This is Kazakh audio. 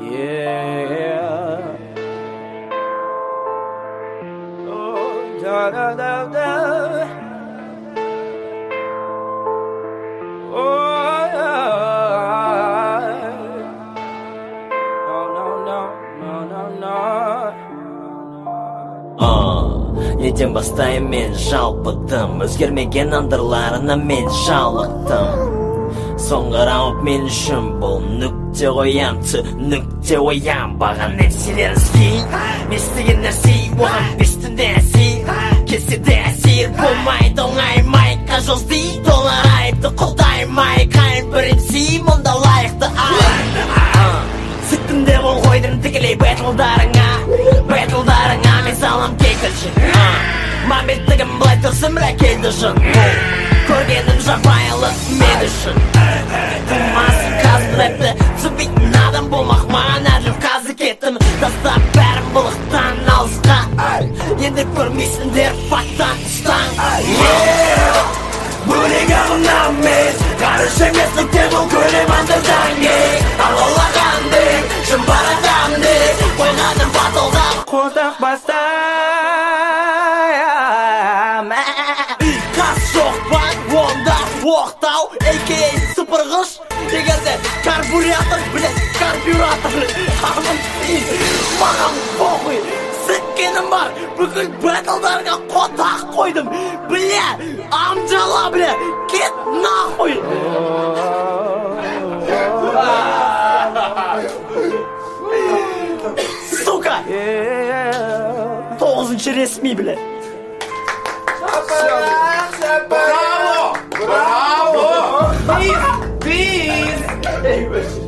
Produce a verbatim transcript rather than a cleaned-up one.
Yeah. Oh, da da da da. Oh, yeah. No, no, no, no, no, no. Uh, ертең бастайын мен жалпыдым, өзгермеген андырларына мен жалықтым. Соңғы раунд мен үшін бұл нүкте қоям, нүкте қоям. Баған нәрселер іздей, естіген нәрсе оған бестінде әсер, келсе де әсер болмайды, оңаймай жол іздей, доллар айыпты қолдаймай, қайын бірімси мұнда лайықты ай. Сөттім де бұл қойдым тікілей бәтілдарыңа, бәтілдарыңа мен салам кекілшін. Маметтігім бұлай тұрсын біра келді жын, көргенім жапайылы мен үшін. Тумасын қазды рэпті түсінбейтін адам болмақ маған әділ қазы кеттім, тастап бәрін бұлықтан алысқа. Енді көрмейсіңдер фактан ұстан. Бөлек ағымнан мен қарыш емеслікте бұл көлем андырдан кек, алалағандек шын бар адамдек қойғаным батылдап Қотақ бастайым. Қас жоқпан онда оқтау, әйкей сыпырғыш егерде карбуратор, білет, карбюратор ағым сен, маған похуй сіккенім бар, бүкіл бәтілдарға қотақ қойдым, біле, амжала біле, кет нахуй. Сука, тоғызыншы ресми біле. Bravo! Bravo! Biz! Biz!